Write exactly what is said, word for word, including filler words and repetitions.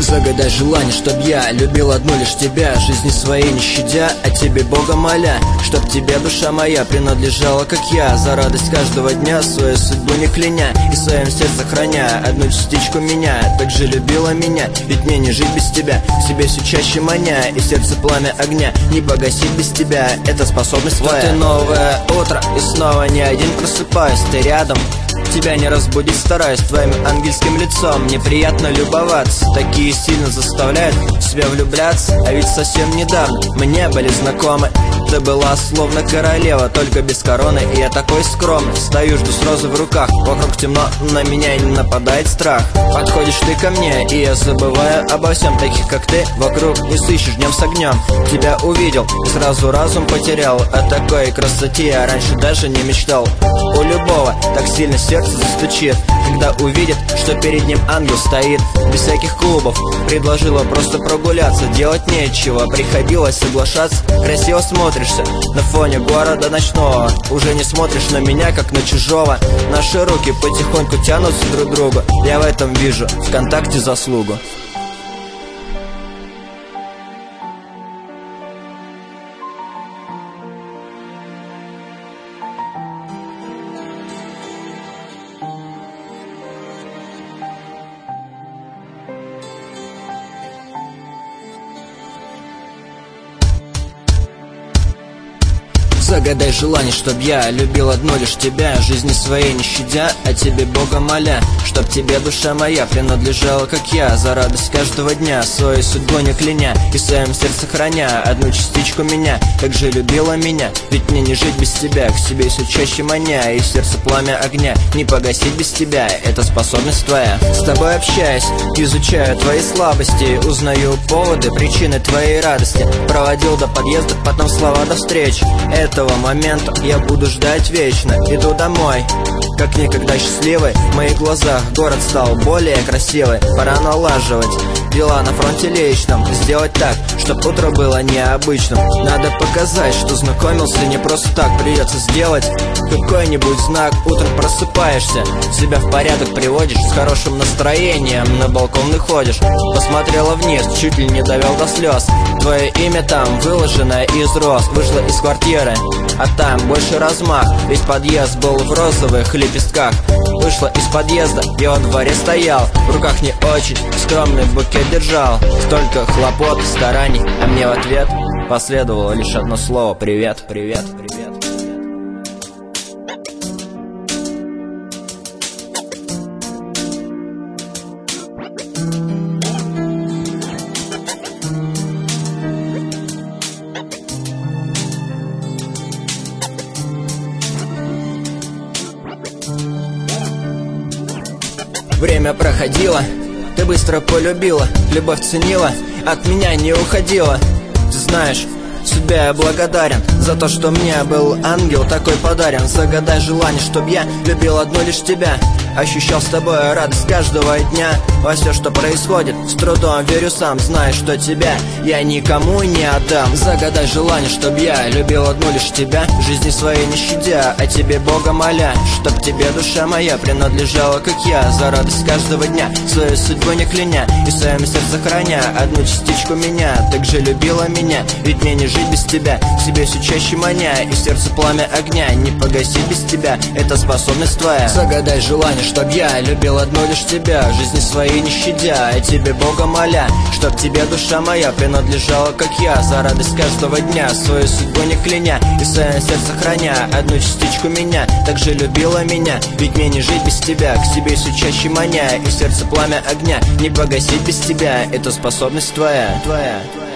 Загадай желание, чтоб я любил одну лишь тебя, жизни своей не щадя, а тебе Бога моля, чтоб тебе душа моя принадлежала, как я, за радость каждого дня, свою судьбу не кляня и в своем сердце храня одну частичку меня. Так же любила меня, ведь мне не жить без тебя, к себе все чаще маня, и в сердце пламя огня не погасить без тебя, это способность твоя. Вот и новое утро, и снова не один просыпаюсь, ты рядом, тебя не разбудить стараюсь, твоим ангельским лицом мне приятно любоваться. Такие сильно заставляют себя влюбляться, а ведь совсем недавно мы не были знакомы. Ты была словно королева, только без короны, и я такой скромный. Стою, жду с розой в руках, вокруг темно, на меня не нападает страх. Подходишь ты ко мне, и я забываю обо всем. Таких как ты вокруг не сыщешь днем с огнем. Тебя увидел, и сразу разум потерял. О такой красоте я раньше даже не мечтал. У любого так сильно сердце застучит, когда увидит, что перед ним ангел стоит. Без всяких клубов предложила просто прогуляться, делать нечего, приходилось соглашаться. Красиво смотришься на фоне города ночного, уже не смотришь на меня, как на чужого. Наши руки потихоньку тянутся друг к другу, я в этом вижу ВКонтакте заслугу. Загадай желание, чтоб я любил одну лишь тебя, жизни своей не щадя, а тебе Бога моля, чтоб тебе душа моя принадлежала, как я, за радость каждого дня, свою судьбу не кляня и в своем сердце храня одну частичку меня. Так же любила меня, ведь мне не жить без тебя, к себе все чаще маня, и в сердце пламя огня не погасить без тебя, это способность твоя. С тобой общаюсь, изучаю твои слабости, узнаю поводы, причины твоей радости. Проводил до подъезда, потом слова до встречи. Этого момента я буду ждать вечно. Иду домой, как никогда счастливый, в моих глазах город стал более красивый. Пора налаживать дела на фронте личном, сделать так, чтоб утро было необычным. Надо показать, что знакомился не просто так, придется сделать какой-нибудь знак. Утром просыпаешься, себя в порядок приводишь, с хорошим настроением на балкон выходишь. Посмотрела вниз, чуть ли не довел до слез. Твое имя там выложено из роз. Вышла из квартиры, а там больше размах, весь подъезд был в розовых лепестках. Вышла из подъезда, и во дворе стоял, в руках не очень скромный букет держал. Столько хлопот, стараний, а мне в ответ последовало лишь одно слово: привет, привет, привет. Время проходило, ты быстро полюбила, любовь ценила, от меня не уходила. Ты знаешь, судьбе я благодарен за то, что мне был ангел такой подарен. Загадай желание, чтоб я любил одну лишь тебя, ощущал с тобой радость каждого дня. Во все, что происходит, с трудом верю сам, знаю, что тебя я никому не отдам. Загадай желание, чтоб я любил одну лишь тебя, жизни своей не щадя, а тебе Бога моля, чтоб тебе душа моя принадлежала, как я, за радость каждого дня, свою судьбу не кляня и в своем сердце храня одну частичку меня. Так же любила меня, ведь мне не жить без тебя, к себе все чаще маня, и в сердце пламя огня не погасить без тебя, это способность твоя. Загадай желание, чтоб я любил одну лишь тебя, жизни своей не щадя, а тебе Бога моля, чтоб тебе душа моя принадлежала, как я, за радость каждого дня, свою судьбу не кляня и в своем сердце храня одну частичку меня. Так же любила меня, ведь мне не жить без тебя, к себе все чаще маня, и в сердце пламя огня не погасить без тебя, это способность твоя, твоя.